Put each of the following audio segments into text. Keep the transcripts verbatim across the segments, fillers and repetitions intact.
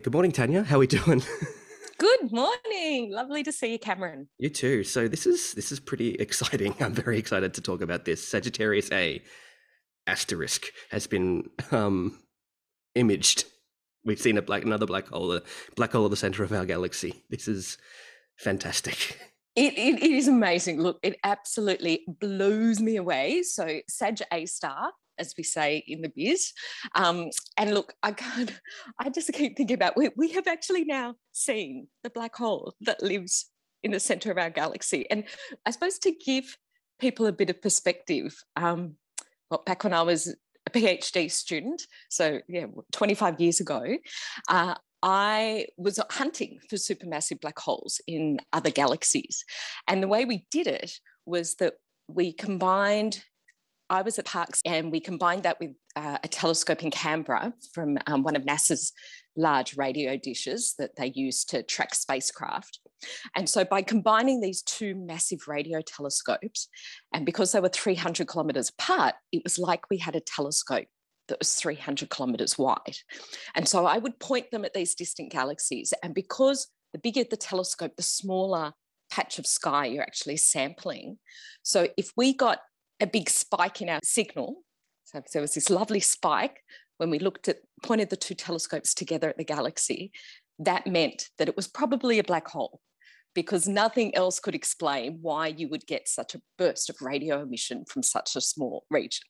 Good morning, Tanya. How are we doing? Good morning. Lovely to see you, Cameron. You too. So this is this is pretty exciting. I'm very excited to talk about this. Sagittarius A asterisk has been um, imaged. We've seen a black another black hole, a black hole at the center of our galaxy. This is fantastic. It, it, it is amazing. Look, it absolutely blows me away. So Sag A star, as we say in the biz. Um, and look, I can't, I just keep thinking about, we, we have actually now seen the black hole that lives in the center of our galaxy. And I suppose to give people a bit of perspective, um, well, back when I was a PhD student, so yeah, twenty-five years ago, uh, I was hunting for supermassive black holes in other galaxies. And the way we did it was that we combined, I was at Parkes, and we combined that with uh, a telescope in Canberra from um, one of NASA's large radio dishes that they use to track spacecraft. And so by combining these two massive radio telescopes, and because they were three hundred kilometres apart, it was like we had a telescope that was three hundred kilometres wide. And so I would point them at these distant galaxies. And because the bigger the telescope, the smaller patch of sky you're actually sampling. So if we got a big spike in our signal, so there was this lovely spike when we looked at, pointed the two telescopes together at the galaxy, that meant that it was probably a black hole, because nothing else could explain why you would get such a burst of radio emission from such a small region.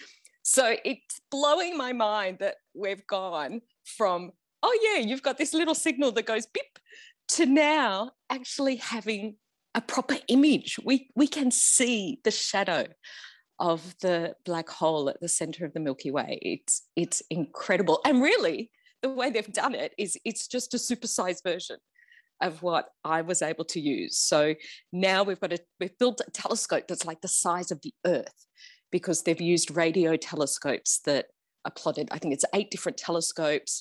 So it's blowing my mind that we've gone from, oh yeah, you've got this little signal that goes beep, to now actually having a proper image. We, we can see the shadow of the black hole at the center of the Milky Way. It's, it's incredible. And really, the way they've done it is it's just a supersized version of what I was able to use. So now we've got a, we've built a telescope that's like the size of the Earth, because they've used radio telescopes that are plotted, I think it's eight different telescopes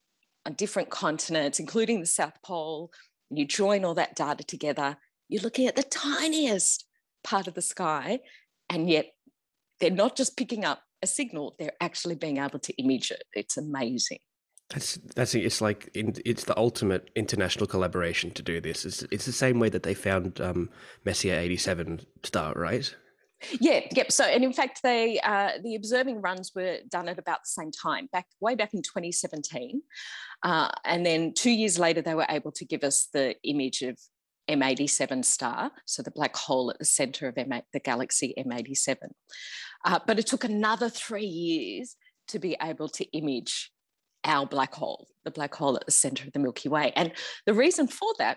on different continents, including the South Pole. And you join all that data together, you're looking at the tiniest part of the sky, and yet they're not just picking up a signal, they're actually being able to image it. It's amazing. That's that's it's like in, it's the ultimate international collaboration to do this. It's it's the same way that they found um, Messier eighty-seven star, right? Yeah, yep. So, and in fact, they uh, the observing runs were done at about the same time, back way back in twenty seventeen, uh, and then two years later, they were able to give us the image of M eighty-seven star, so the black hole at the centre of M- the galaxy M eighty-seven. Uh, but it took another three years to be able to image our black hole, the black hole at the centre of the Milky Way. And the reason for that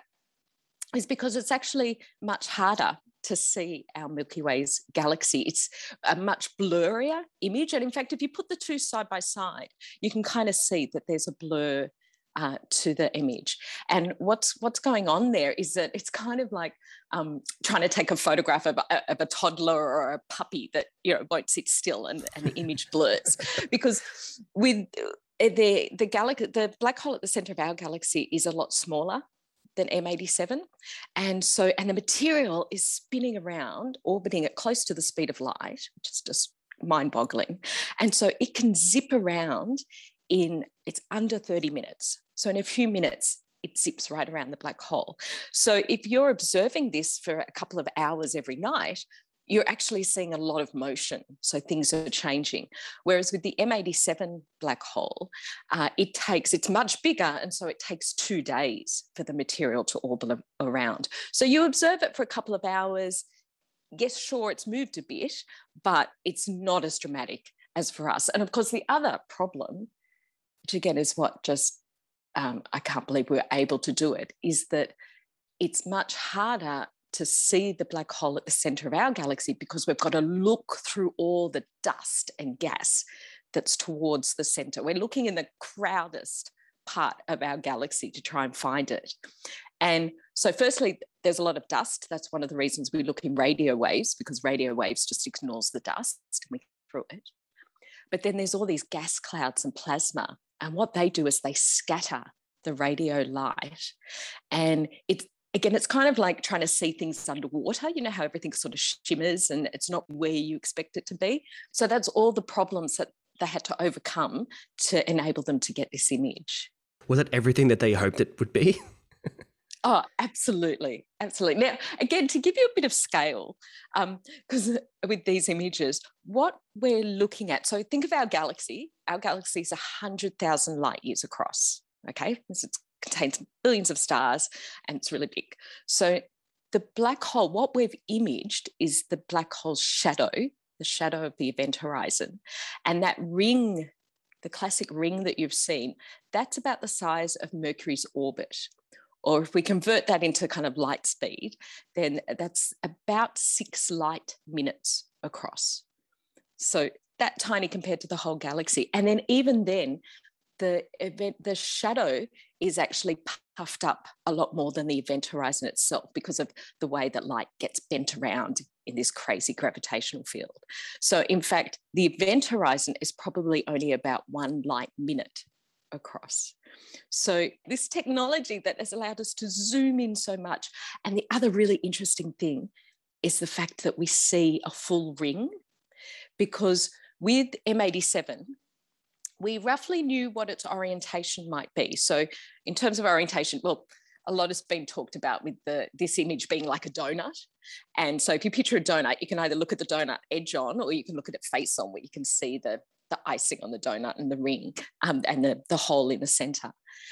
is because it's actually much harder to see our Milky Way's galaxy. It's a much blurrier image. And in fact, if you put the two side by side, you can kind of see that there's a blur uh, to the image. And what's what's going on there is that it's kind of like um, trying to take a photograph of a, of a toddler or a puppy that, you know, won't sit still, and, and the image blurs. Because with the, the, galaxy, the black hole at the centre of our galaxy is a lot smaller than M eighty-seven. And so, and the material is spinning around, orbiting at close to the speed of light, which is just mind-boggling. And so it can zip around in, it's under thirty minutes. So in a few minutes, it zips right around the black hole. So if you're observing this for a couple of hours every night, you're actually seeing a lot of motion. So things are changing. Whereas with the M eighty-seven black hole, uh, it takes, it's much bigger. And so it takes two days for the material to orbit around. So you observe it for a couple of hours. Yes, sure, it's moved a bit, but it's not as dramatic as for us. And of course, the other problem, which again is what just, um, I can't believe we're able to do it, is that it's much harder to see the black hole at the center of our galaxy, because we've got to look through all the dust and gas that's towards the center. We're looking in the crowdest part of our galaxy to try and find it. And so firstly, there's a lot of dust. That's one of the reasons we look in radio waves, because radio waves just ignores the dust and we get through it. But then there's all these gas clouds and plasma. And what they do is they scatter the radio light. And it's, again, it's kind of like trying to see things underwater. You know how everything sort of shimmers and it's not where you expect it to be. So that's all the problems that they had to overcome to enable them to get this image. Was it everything that they hoped it would be? Oh, absolutely. Absolutely. Now, again, to give you a bit of scale, because um, with these images, what we're looking at, so think of our galaxy. Our galaxy is one hundred thousand light years across, okay? This it contains billions of stars and it's really big. So the black hole, what we've imaged is the black hole's shadow, the shadow of the event horizon. And that ring, the classic ring that you've seen, that's about the size of Mercury's orbit. Or if we convert that into kind of light speed, then that's about six light minutes across. So that tiny compared to the whole galaxy. And then even then, the event, the shadow is actually puffed up a lot more than the event horizon itself because of the way that light gets bent around in this crazy gravitational field. So in fact, the event horizon is probably only about one light minute across. So this technology that has allowed us to zoom in so much. And the other really interesting thing is the fact that we see a full ring, because with M eighty-seven, we roughly knew what its orientation might be. So in terms of orientation, well, a lot has been talked about with the, this image being like a donut. And so if you picture a donut, you can either look at the donut edge on, or you can look at it face on, where you can see the, the icing on the donut and the ring um, and the, the hole in the center.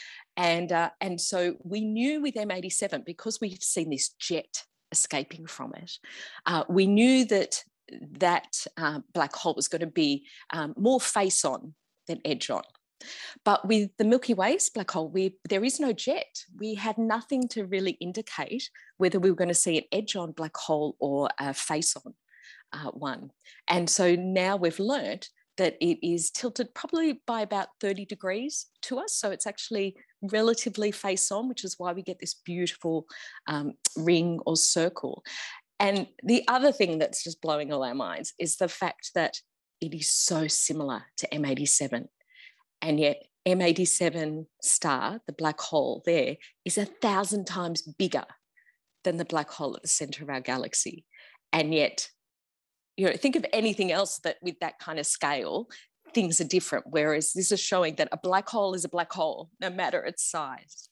And, uh, and so we knew with M eighty-seven, because we've seen this jet escaping from it, uh, we knew that that uh, black hole was going to be um, more face on than edge on. But with the Milky Way's black hole, we, there is no jet. We had nothing to really indicate whether we were going to see an edge on black hole or a face on uh, one. And so now we've learned that it is tilted probably by about thirty degrees to us. So it's actually relatively face on, which is why we get this beautiful um, ring or circle. And the other thing that's just blowing all our minds is the fact that it is so similar to M eighty-seven. And yet M eighty-seven star, the black hole there, is a thousand times bigger than the black hole at the center of our galaxy. And yet, you know, think of anything else that with that kind of scale, things are different. Whereas this is showing that a black hole is a black hole, no matter its size.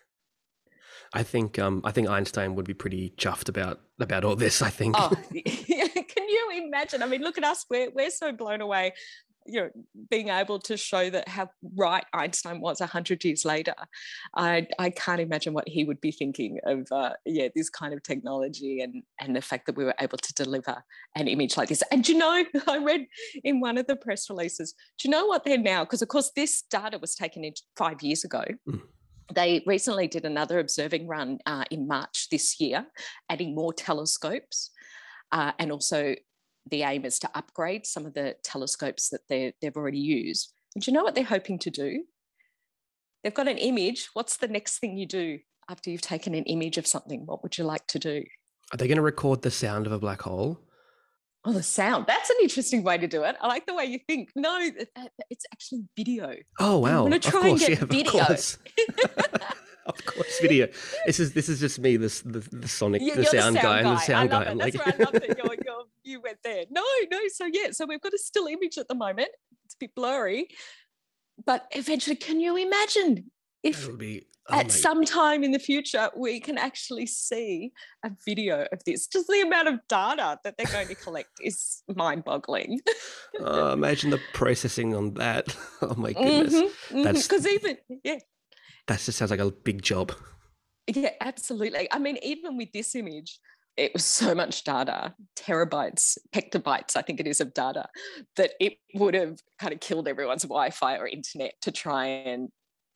I think um, I think Einstein would be pretty chuffed about about all this, I think. Oh, can you imagine? I mean, look at us. We're, we're so blown away, you know, being able to show that how right Einstein was one hundred years later. I, I can't imagine what he would be thinking of, uh, yeah, this kind of technology and, and the fact that we were able to deliver an image like this. And do you know, I read in one of the press releases, do you know what they're now? Because, of course, this data was taken in five years ago. Mm. They recently did another observing run uh, in March this year, adding more telescopes, uh, and also the aim is to upgrade some of the telescopes that they've already used. And do you know what they're hoping to do? They've got an image. What's the next thing you do after you've taken an image of something? What would you like to do? Are they going to record the sound of a black hole? Oh, the sound. That's an interesting way to do it. I like the way you think. No, it's actually video. Oh, wow. I'm going to try course, and get yeah, video. Of course. Of course, video. This is this is just me, this the, the sonic, you're the sound, the sound guy, guy, and the sound I love guy. It. I'm That's like... where I love that you're, you're, you went there. No, no. So yeah, so we've got a still image at the moment. It's a bit blurry, but eventually, can you imagine if be, oh at my... some time in the future we can actually see a video of this? Just the amount of data that they're going to collect is mind-boggling. Oh, imagine the processing on that. Oh my goodness. Mm-hmm, mm-hmm. That's because even yeah. That just sounds like a big job. Yeah, absolutely. I mean, even with this image, it was so much data, terabytes, petabytes, I think it is, of data, that it would have kind of killed everyone's Wi-Fi or internet to try and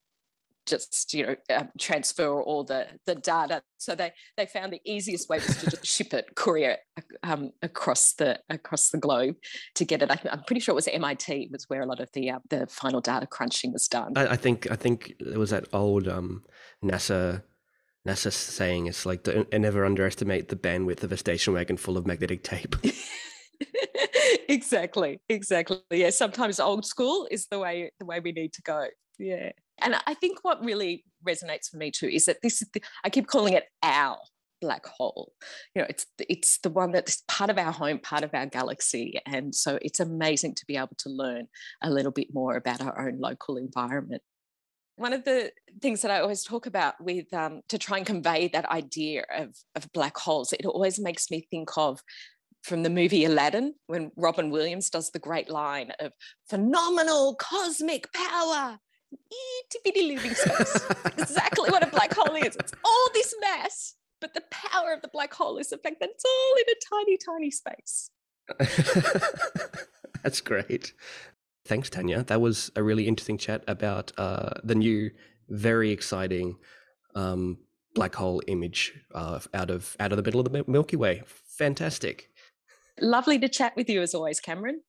just, you know, uh, transfer all the, the data. So they they found the easiest way was to just ship it, courier um, across the across the globe to get it. I, I'm pretty sure it was M I T was where a lot of the uh, the final data crunching was done. I, I think I think it was that old um, NASA NASA saying, it's like, don't never underestimate the bandwidth of a station wagon full of magnetic tape. Exactly, exactly. Yeah, sometimes old school is the way the way we need to go. Yeah. And I think what really resonates for me too is that this is the, I keep calling it our black hole. You know, it's it's the one that's part of our home, part of our galaxy. And so it's amazing to be able to learn a little bit more about our own local environment. one of the things that I always talk about with um, to try and convey that idea of, of black holes, it always makes me think of from the movie Aladdin, when Robin Williams does the great line of phenomenal cosmic power, itty bitty living space. Exactly what a black hole is. It's all this mass, but the power of the black hole is the fact that it's all in a tiny, tiny space. That's great. Thanks, Tanya. That was a really interesting chat about uh, the new, very exciting um, black hole image uh, out of out of the middle of the Milky Way. Fantastic. Lovely to chat with you as always, Cameron.